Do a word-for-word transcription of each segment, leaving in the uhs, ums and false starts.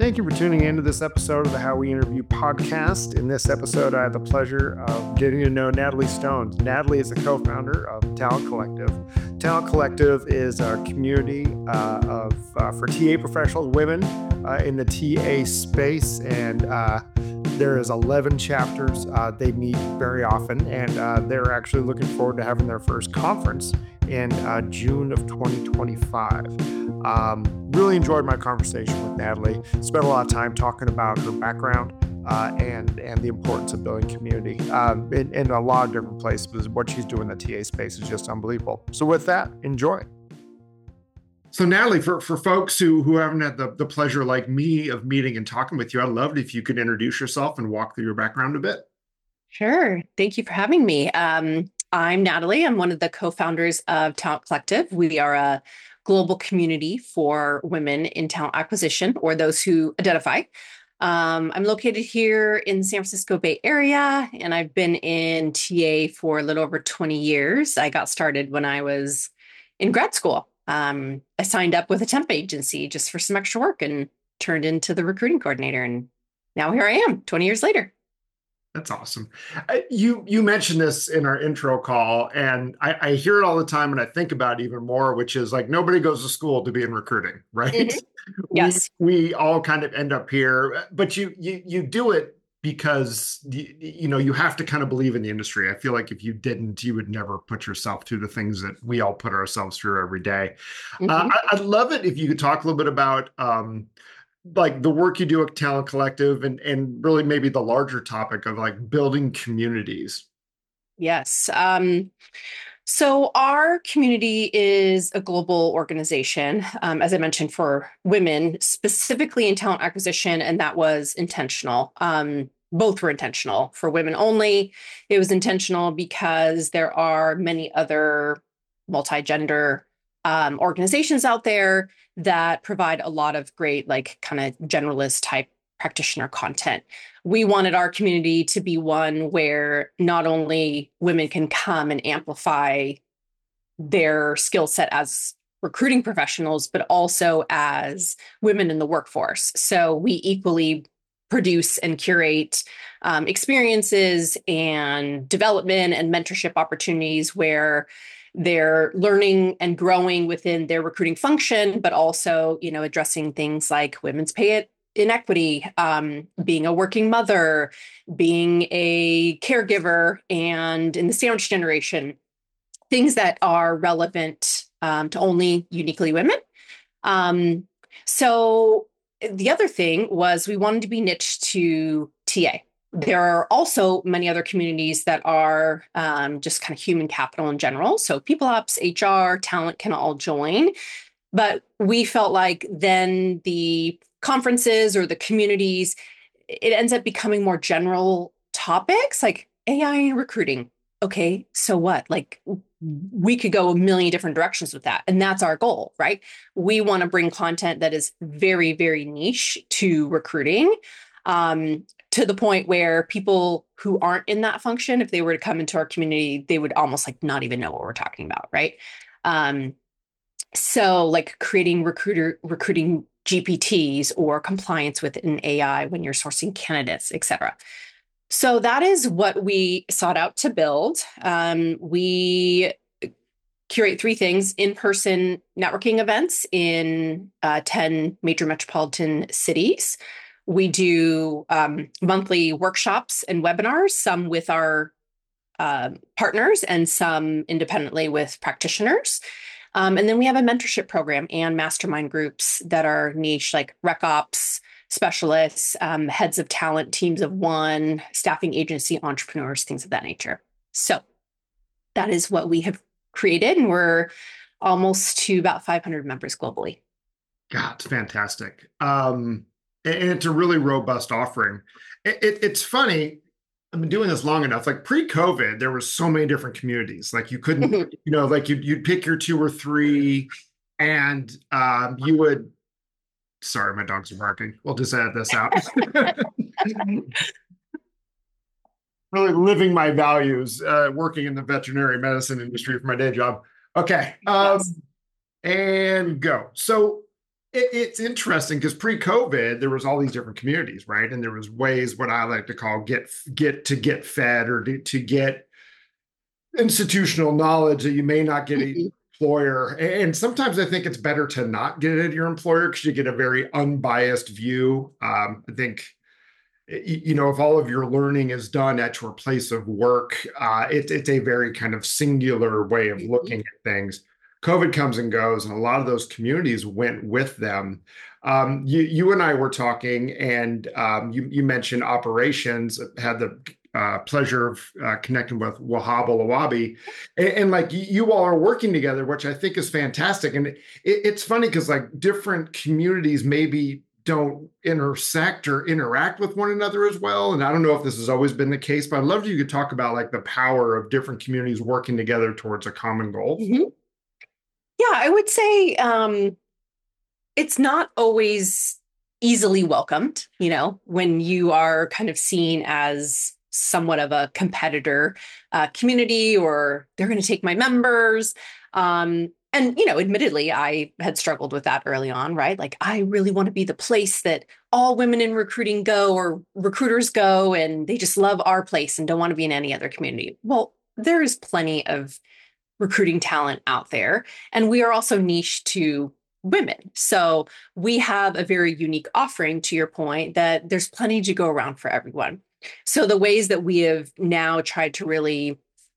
Thank you for tuning in to this episode of the How We Interview podcast. In this episode, I had the pleasure of getting to know Natalie Stones. Natalie is a co-founder of Talent Collective. Talent Collective is a community uh, of uh, for T A professionals, women uh, in the T A space, and uh, there is eleven chapters. Uh, they meet very often, and uh, they're actually looking forward to having their first conference in uh, June of twenty twenty-five. Um, really enjoyed my conversation with Natalie. Spent a lot of time talking about her background uh, and and the importance of building community um, in, in a lot of different places. What she's doing in the T A space is just unbelievable. So with that, enjoy. So Natalie, for, for folks who, who haven't had the, the pleasure like me of meeting and talking with you, I'd love it if you could introduce yourself and walk through your background a bit. Sure. Thank you for having me. Um, I'm Natalie. I'm one of the co-founders of Talent Collective. We are a global community for women in talent acquisition, or those who identify. Um, I'm located here in the San Francisco Bay Area, and I've been in T A for a little over twenty years. I got started when I was in grad school. Um, I signed up with a temp agency just for some extra work and turned into the recruiting coordinator. And now here I am twenty years later. That's awesome. Uh, You you mentioned this in our intro call, and I, I hear it all the time, and I think about it even more, which is like nobody goes to school to be in recruiting, right? Mm-hmm. Yes. We we all kind of end up here, but you you you do it because you, you know you have to kind of believe in the industry. I feel like if you didn't, you would never put yourself through the things that we all put ourselves through every day. Mm-hmm. Uh, I, I'd love it if you could talk a little bit about. Um, like the work you do at Talent Collective and, and really maybe the larger topic of like building communities. Yes. Um, so our community is a global organization, um, as I mentioned, for women, specifically in talent acquisition, and that was intentional. Um, both were intentional. For women only, it was intentional because there are many other multi-gender um, organizations out there that provide a lot of great, like kind of generalist type practitioner content. We wanted our community to be one where not only women can come and amplify their skill set as recruiting professionals, but also as women in the workforce. So we equally produce and curate um, experiences and development and mentorship opportunities where they're learning and growing within their recruiting function, but also, you know, addressing things like women's pay inequity, um, being a working mother, being a caregiver, and in the sandwich generation, things that are relevant um, to only uniquely women. Um, so the other thing was we wanted to be niche to T A. There are also many other communities that are um, just kind of human capital in general. So people ops, H R, talent can all join. But we felt like then the conferences or the communities, it ends up becoming more general topics like A I and recruiting. Okay, so what? Like we could go a million different directions with that. And that's our goal, right? We want to bring content that is very, very niche to recruiting. Um, to the point where people who aren't in that function, if they were to come into our community, they would almost like not even know what we're talking about, right? Um, so like creating recruiter recruiting G P Ts or compliance with an A I when you're sourcing candidates, et cetera. So that is what we sought out to build. Um, we curate three things: in-person networking events in uh, ten major metropolitan cities. We do um, monthly workshops and webinars, some with our uh, partners and some independently with practitioners. Um, and then we have a mentorship program and mastermind groups that are niche, like rec ops specialists, um, heads of talent, teams of one, staffing agency, entrepreneurs, things of that nature. So that is what we have created, and we're almost to about five hundred members globally. God, it's fantastic. Um, and it's a really robust offering. It, it, it's funny. I've been doing this long enough. Like pre-COVID, there were so many different communities. Like you couldn't, you know, like you'd, you'd pick your two or three, and um, you would. Sorry, my dogs are barking. We'll just edit this out. Really living my values, uh, working in the veterinary medicine industry for my day job. Okay, um, yes. And go. So it, it's interesting because pre-COVID, there was all these different communities, right? And there was ways what I like to call get get to get fed or to, to get institutional knowledge that you may not get a Mhm. employer. And sometimes I think it's better to not get it at your employer because you get a very unbiased view. Um, I think, you know, if all of your learning is done at your place of work, uh, it, it's a very kind of singular way of Mhm. looking at things. COVID comes and goes, and a lot of those communities went with them. Um, you, you and I were talking, and um, you, you mentioned operations. Had the uh, pleasure of uh, connecting with Wahab Alawabi, and, and like you all are working together, which I think is fantastic. And it, it's funny because like different communities maybe don't intersect or interact with one another as well. And I don't know if this has always been the case, but I'd love if you could talk about like the power of different communities working together towards a common goal. Mhm. Yeah, I would say um, it's not always easily welcomed, you know, when you are kind of seen as somewhat of a competitor uh, community, or they're going to take my members. Um, and, you know, admittedly, I had struggled with that early on, right? Like, I really want to be the place that all women in recruiting go, or recruiters go, and they just love our place and don't want to be in any other community. Well, there is plenty of recruiting talent out there. And we are also niche to women. So we have a very unique offering, to your point, that there's plenty to go around for everyone. So the ways that we have now tried to really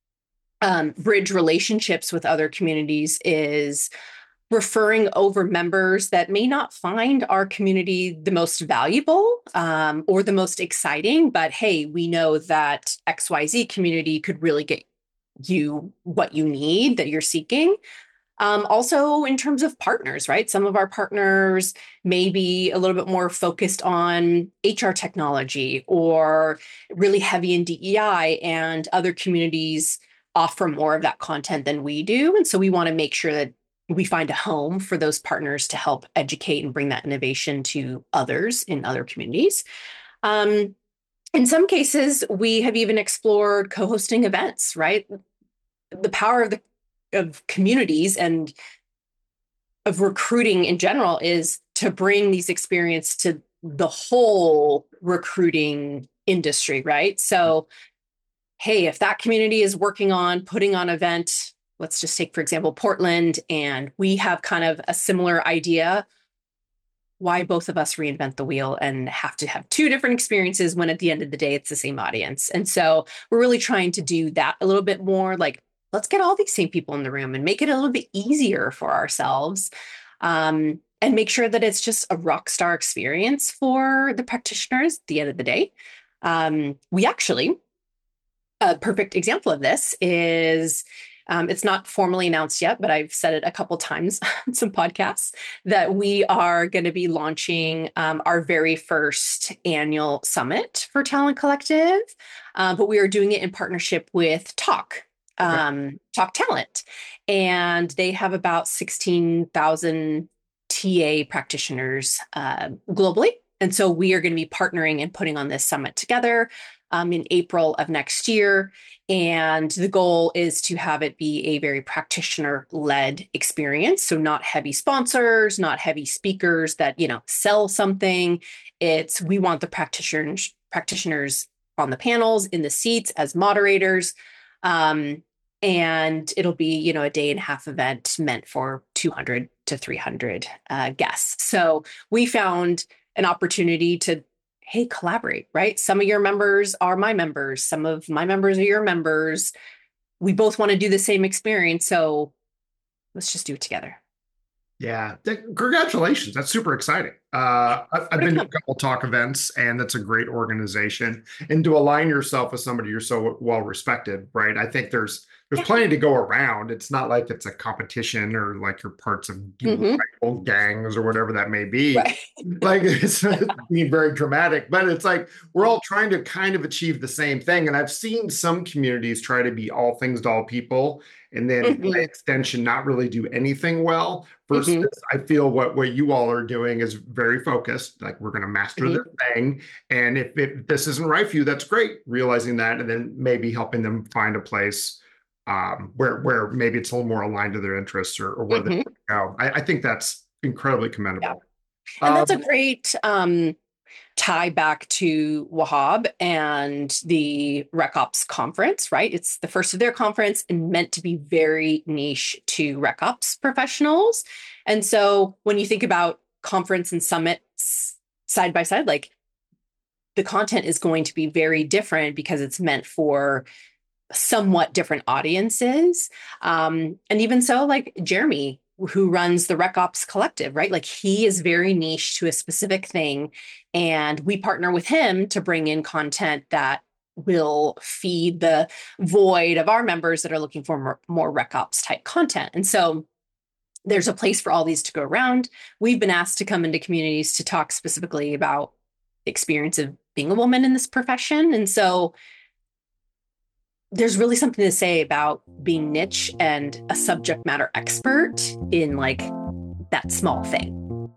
um, bridge relationships with other communities is referring over members that may not find our community the most valuable um, or the most exciting, but hey, we know that X Y Z community could really get you what you need that you're seeking. Um, also, in terms of partners, right? Some of our partners may be a little bit more focused on H R technology or really heavy in D E I, and other communities offer more of that content than we do. And so we want to make sure that we find a home for those partners to help educate and bring that innovation to others in other communities. Um, in some cases, we have even explored co-hosting events, right? The power of the of communities and of recruiting in general is to bring these experience to the whole recruiting industry, right? So, hey, if that community is working on putting on an event, let's just take, for example, Portland, and we have kind of a similar idea, why both of us reinvent the wheel and have to have two different experiences when at the end of the day, it's the same audience? And so we're really trying to do that a little bit more. Like, let's get all these same people in the room and make it a little bit easier for ourselves. Um, and make sure that it's just a rock star experience for the practitioners at the end of the day. Um, we actually, a perfect example of this is um, it's not formally announced yet, but I've said it a couple times on some podcasts that we are going to be launching um, our very first annual summit for Talent Collective. Uh, but we are doing it in partnership with Talk, Okay. um, Talk Talent. And they have about sixteen thousand T A practitioners uh, globally. And so we are going to be partnering and putting on this summit together um, in April of next year. And the goal is to have it be a very practitioner led experience. So not heavy sponsors, not heavy speakers that, you know, sell something. It's, we want the practitioners, practitioners on the panels, in the seats as moderators. Um, and it'll be, you know, a day and a half event meant for two hundred to three hundred uh, guests. So we found an opportunity to, hey, collaborate, right? Some of your members are my members. Some of my members are your members. We both want to do the same experience. So let's just do it together. Yeah, th- congratulations. That's super exciting. Uh, I- I've More to been to a come. couple talk events, and that's a great organization. And to align yourself with somebody you're so well respected, right? I think there's there's Yeah. plenty to go around. It's not like it's a competition or like you're parts of Mm-hmm. rival gangs or whatever that may be. Right. Like it's being very dramatic, but it's like we're all trying to kind of achieve the same thing. And I've seen some communities try to be all things to all people, and then by Mm-hmm. extension, not really do anything well. Versus, Mm-hmm. I feel what what you all are doing is very focused. Like we're going to master Mm-hmm. this thing, and if, if this isn't right for you, that's great. Realizing that, and then maybe helping them find a place um, where where maybe it's a little more aligned to their interests or, or where they Mm-hmm. go. I, I think that's incredibly Yeah. commendable. And that's a Um, great um, tie back to Wahab and the RecOps conference, right? It's the first of their conference and meant to be very niche to RecOps professionals. And so when you think about conference and summits side by side, like the content is going to be very different because it's meant for somewhat different audiences. Um, and even so, like Jeremy, who runs the RecOps Collective, right? Like he is very niche to a specific thing. And we partner with him to bring in content that will feed the void of our members that are looking for more, more RecOps type content. And so there's a place for all these to go around. We've been asked to come into communities to talk specifically about the experience of being a woman in this profession. And so there's really something to say about being niche and a subject matter expert in like that small thing.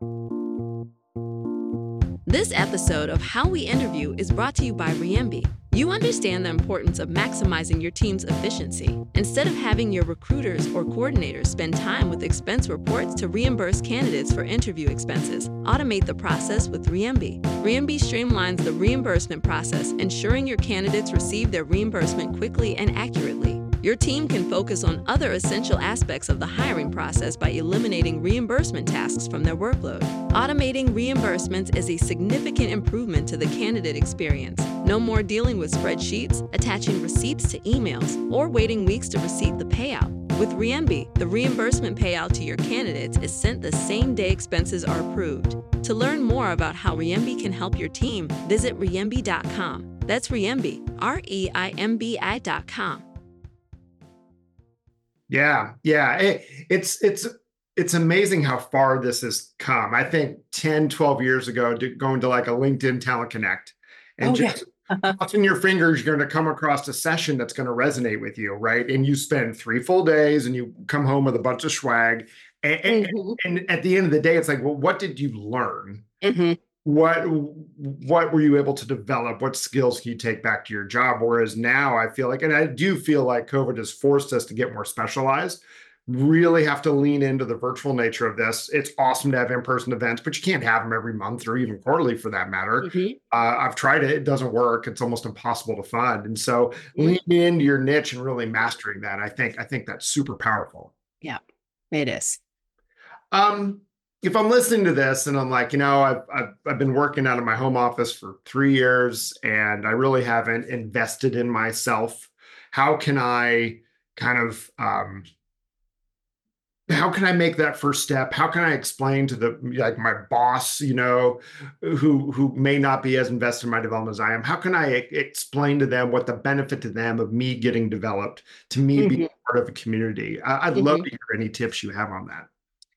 This episode of How We Interview is brought to you by Riembi. You understand the importance of maximizing your team's efficiency. Instead of having your recruiters or coordinators spend time with expense reports to reimburse candidates for interview expenses, automate the process with Riembi. Riembi streamlines the reimbursement process, ensuring your candidates receive their reimbursement quickly and accurately. Your team can focus on other essential aspects of the hiring process by eliminating reimbursement tasks from their workload. Automating reimbursements is a significant improvement to the candidate experience. No more dealing with spreadsheets, attaching receipts to emails, or waiting weeks to receive the payout. With Riembi, the reimbursement payout to your candidates is sent the same day expenses are approved. To learn more about how Riembi can help your team, visit riembi dot com. That's Riembi, R E I M B I dot com. Yeah, yeah. It, it's it's it's amazing how far this has come. I think ten, twelve years ago, to, going to like a LinkedIn Talent Connect and Oh, just yeah. crossing your fingers, you're going to come across a session that's going to resonate with you, right? And you spend three full days and you come home with a bunch of swag. And, and, Mm-hmm. and at the end of the day, it's like, well, what did you learn? Mm-hmm. What what were you able to develop? What skills can you take back to your job? Whereas now I feel like, and I do feel like COVID has forced us to get more specialized, really have to lean into the virtual nature of this. It's awesome to have in-person events, but you can't have them every month or even quarterly for that matter. Mm-hmm. Uh, I've tried it. It doesn't work. It's almost impossible to fund. And so Mm-hmm. leaning into your niche and really mastering that, I think, I think that's super powerful. Yeah, it is. Um, if I'm listening to this and I'm like, you know, I've, I've, I've been working out of my home office for three years and I really haven't invested in myself. How can I kind of, um, how can I make that first step? How can I explain to the, like my boss, you know, who, who may not be as invested in my development as I am? How can I e- explain to them what the benefit to them of me getting developed, to me Mm-hmm. being part of a community? I, I'd Mm-hmm. love to hear any tips you have on that.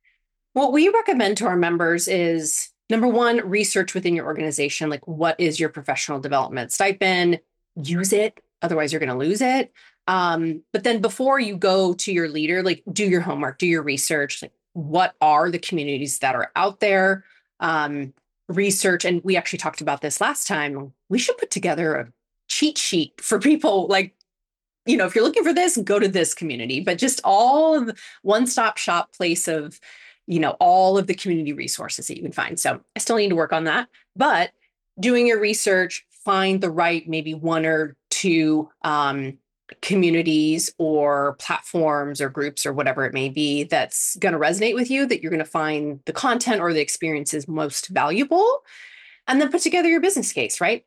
What we recommend to our members is number one, research within your organization. Like, what is your professional development stipend? Use it. Otherwise, you're going to lose it. Um, but then before you go to your leader, like do your homework, do your research. Like, what are the communities that are out there? Um, research. And we actually talked about this last time. We should put together a cheat sheet for people like, you know, if you're looking for this, go to this community, but just all of the one-stop shop place of, you know, all of the community resources that you can find. So I still need to work on that, but doing your research, find the right, maybe one or two um, communities or platforms or groups or whatever it may be that's going to resonate with you, that you're going to find the content or the experiences most valuable, and then put together your business case, right?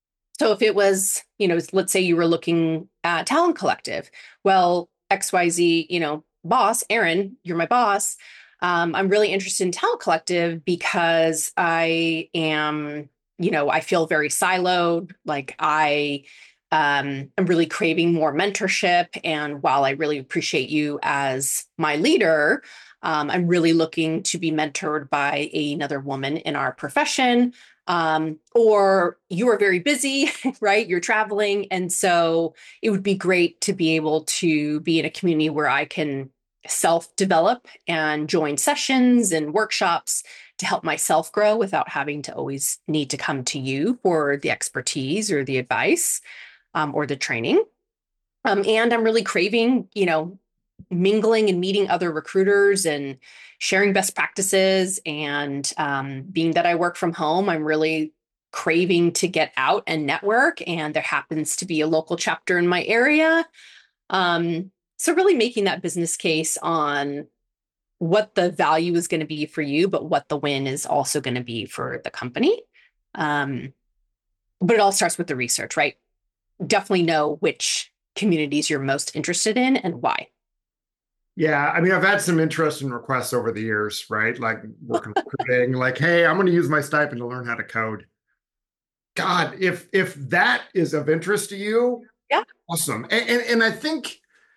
So if it was, you know, let's say you were looking at Talent Collective, well, X Y Z, you know, boss, Aaron, you're my boss. Um, I'm really interested in Talent Collective because I am, you know, I feel very siloed. Like I um, am really craving more mentorship. And while I really appreciate you as my leader, um, I'm really looking to be mentored by another woman in our profession. Um, or you are very busy, right? You're traveling. And so it would be great to be able to be in a community where I can self-develop and join sessions and workshops to help myself grow without having to always need to come to you for the expertise or the advice um, or the training. Um, and I'm really craving, you know, mingling and meeting other recruiters and sharing best practices. And um, being that I work from home, I'm really craving to get out and network. And there happens to be a local chapter in my area. Um, so really making that business case on what the value is going to be for you, but what the win is also going to be for the company. Um, but it all starts with the research, right? Definitely know which communities you're most interested in and why. Yeah, I mean, I've had some interesting requests over the years, right? Like working recruiting, like, hey, I'm going to use my stipend to learn how to code. God, if if that is of interest to you, yeah, awesome. And and, and I think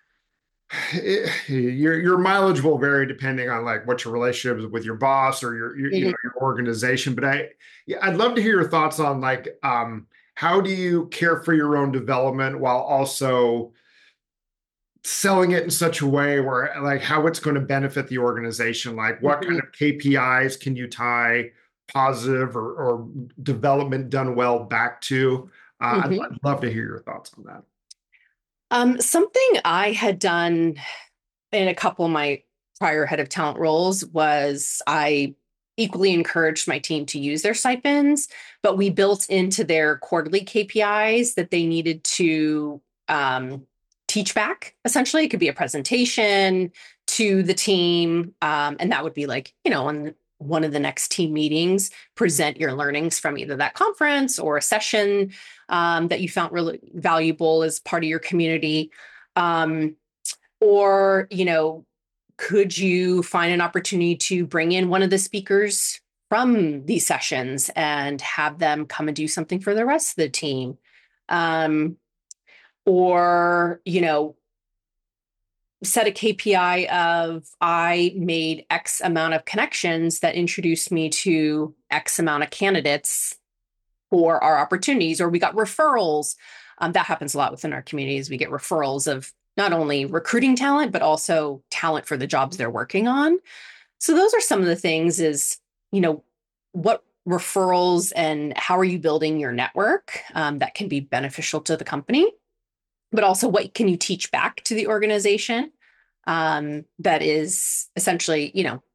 it, your your mileage will vary depending on like what your relationship is with your boss or your your, mm-hmm. you know, your organization. But I, yeah, I'd love to hear your thoughts on like um, how do you care for your own development while also selling it in such a way where like how it's going to benefit the organization, like what mm-hmm. kind of K P Is can you tie positive or, or development done well back to? Uh, mm-hmm. I'd, I'd love to hear your thoughts on that. Um, something I had done in a couple of my prior head of talent roles was I equally encouraged my team to use their stipends, but we built into their quarterly K P Is that they needed to um, teach back. Essentially, it could be a presentation to the team. Um, and that would be like, you know, on one of the next team meetings, present your learnings from either that conference or a session um, that you found really valuable as part of your community. Um, or, you know, could you find an opportunity to bring in one of the speakers from these sessions and have them come and do something for the rest of the team? Um, or, you know, set a K P I of I made X amount of connections that introduced me to X amount of candidates for our opportunities, or we got referrals. Um, that happens a lot within our communities. We get referrals of not only recruiting talent, but also talent for the jobs they're working on. So those are some of the things is, you know, what referrals and how are you building your network um, that can be beneficial to the company, but also what can you teach back to the organization um, that is essentially, you know,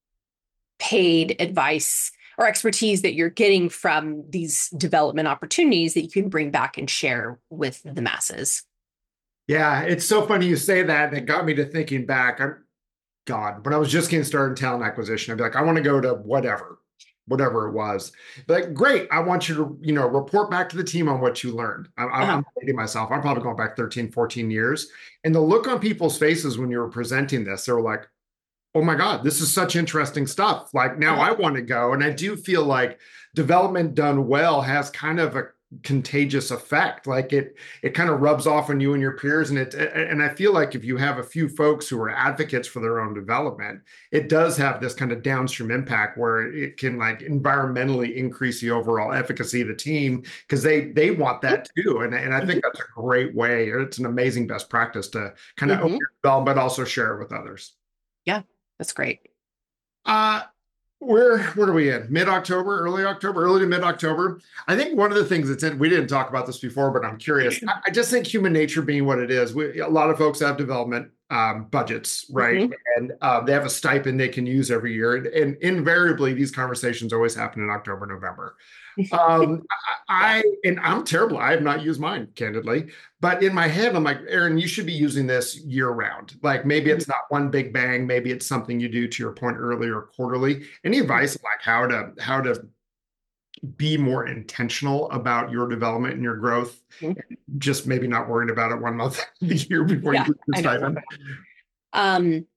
paid advice or expertise that you're getting from these development opportunities that you can bring back and share with the masses. Yeah, it's so funny you say that. And it got me to thinking back. I'm, God, when I was just getting started in talent acquisition, I'd be like, I want to go to whatever, whatever it was. Like, great. I want you to, you know, report back to the team on what you learned. I, uh-huh. I'm dating myself. I'm probably going back thirteen, fourteen years. And the look on people's faces when you were presenting this, they were like, oh my God, this is such interesting stuff. Like now uh-huh. I want to go. And I do feel like development done well has kind of a contagious effect. Like it, it kind of rubs off on you and your peers. And it, and I feel like if you have a few folks who are advocates for their own development, it does have this kind of downstream impact where it can like environmentally increase the overall efficacy of the team because they, they want that too. And, and I think that's a great way. It's an amazing best practice to kind of mm-hmm. own your development, but also share it with others. Yeah, that's great. Uh, Where, where are we in? Mid-October, early October, early to mid-October. I think one of the things that's in, we didn't talk about this before, but I'm curious. I, I just think human nature being what it is, we, a lot of folks have development um, budgets, right? Mm-hmm. And uh, they have a stipend they can use every year. And, and invariably, these conversations always happen in October, November. Um, I, I and I'm terrible. I have not used mine, candidly. But in my head, I'm like, Erin, you should be using this year round. Like maybe it's not one big bang. Maybe it's something you do, to your point earlier, quarterly. Any advice like how to how to be more intentional about your development and your growth? Mm-hmm. Just maybe not worrying about it one month of the year before yeah, you get started. Um,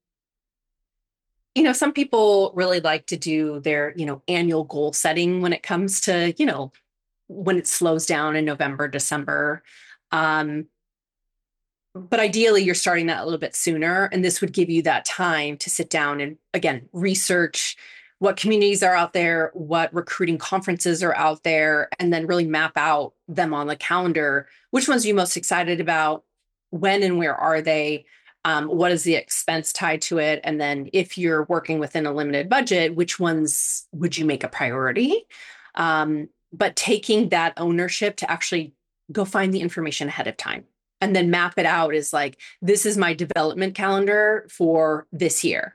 you know, some people really like to do their, you know, annual goal setting when it comes to, you know, when it slows down in November, December. Um, but ideally, you're starting that a little bit sooner. And this would give you that time to sit down and, again, research what communities are out there, what recruiting conferences are out there, and then really map out them on the calendar. Which ones are you most excited about? When and where are they? Um, what is the expense tied to it? And then if you're working within a limited budget, which ones would you make a priority? Um, but taking that ownership to actually go find the information ahead of time and then map it out is like, this is my development calendar for this year.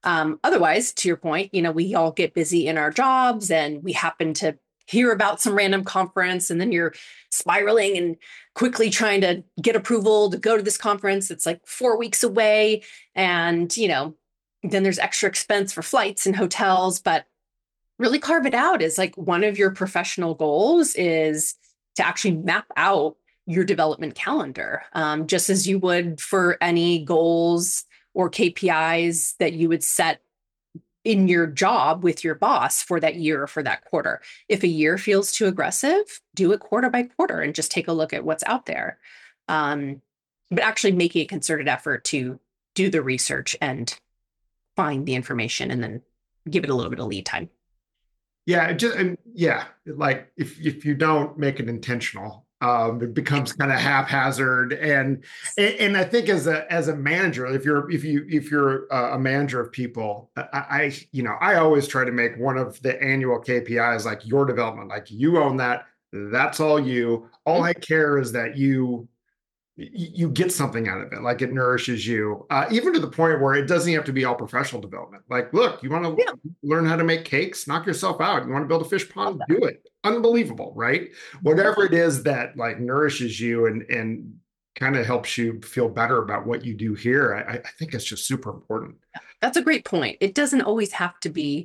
Um, otherwise, to your point, you know, we all get busy in our jobs and we happen to hear about some random conference, and then you're spiraling and quickly trying to get approval to go to this conference. It's like four weeks away. And, you know, then there's extra expense for flights and hotels, but really carve it out as like one of your professional goals is to actually map out your development calendar, um, just as you would for any goals or K P Is that you would set in your job with your boss for that year or for that quarter. If a year feels too aggressive, do it quarter by quarter and just take a look at what's out there. Um, but actually making a concerted effort to do the research and find the information and then give it a little bit of lead time. Yeah, it just and yeah, like if if you don't make it intentional, um, it becomes kind of haphazard. And and I think as a as a manager, if you're if you if you're a manager of people, I, I you know I always try to make one of the annual K P Is like your development, like you own that. That's all you. All I care is that you you get something out of it, like it nourishes you, uh, even to the point where it doesn't have to be all professional development. Like, look, you want to yeah. learn how to make cakes, knock yourself out. You want to build a fish pond, do it. Unbelievable, right? Whatever it is that like nourishes you and and kind of helps you feel better about what you do here, I, I think it's just super important. That's a great point. It doesn't always have to be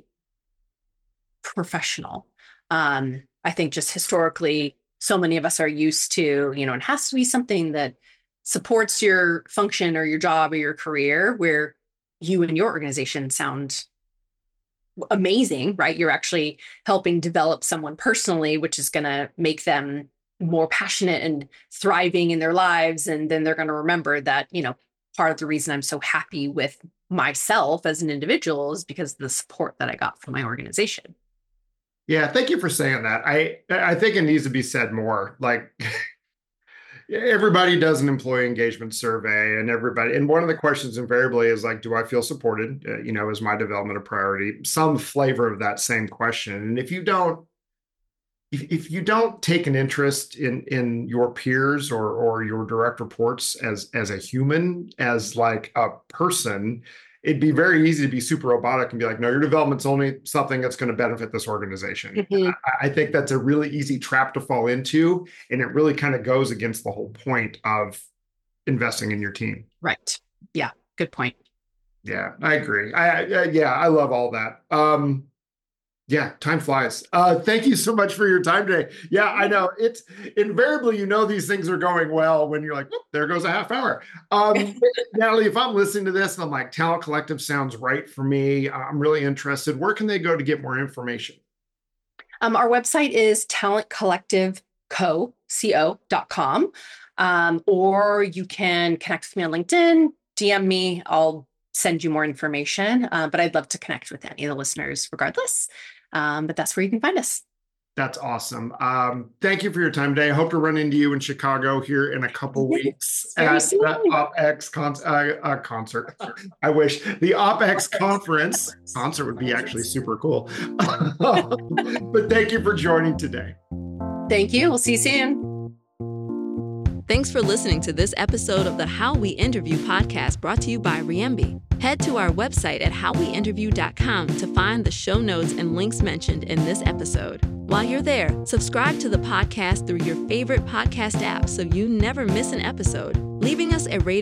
professional. Um, I think just historically, so many of us are used to, you know, it has to be something that supports your function or your job or your career where you and your organization sound amazing, right? You're actually helping develop someone personally, which is going to make them more passionate and thriving in their lives. And then they're going to remember that, you know, part of the reason I'm so happy with myself as an individual is because of the support that I got from my organization. Yeah, thank you for saying that. I I think it needs to be said more. Like everybody does an employee engagement survey, and everybody, and one of the questions invariably is like, do I feel supported? Uh, you know, is my development a priority? Some flavor of that same question. And if you don't, if, if you don't take an interest in in your peers or or your direct reports as as a human, as like a person, it'd be very easy to be super robotic and be like, no, your development's only something that's going to benefit this organization. Mm-hmm. I, I think that's a really easy trap to fall into. And it really kind of goes against the whole point of investing in your team. Right. Yeah. Good point. Yeah, I agree. I, I yeah, I love all that. Um, yeah, time flies. Uh, thank you so much for your time today. Yeah, I know it's invariably, you know, these things are going well when you're like, oh, there goes a half hour. Um, Natalie, if I'm listening to this and I'm like, Talent Collective sounds right for me, I'm really interested. Where can they go to get more information? Um, our website is talent collective co dot com. Um, or you can connect with me on LinkedIn, D M me, I'll send you more information. Uh, but I'd love to connect with any of the listeners regardless. Um, but that's where you can find us. That's awesome. Um, thank you for your time today. I hope to run into you in Chicago here in a couple weeks at the OpX con- uh, uh, concert. I wish the OpX conference concert would be actually super cool. But thank you for joining today. Thank you. We'll see you soon. Thanks for listening to this episode of the How We Interview podcast brought to you by Riembi. Head to our website at how we interview dot com to find the show notes and links mentioned in this episode. While you're there, subscribe to the podcast through your favorite podcast app so you never miss an episode. Leaving us a rating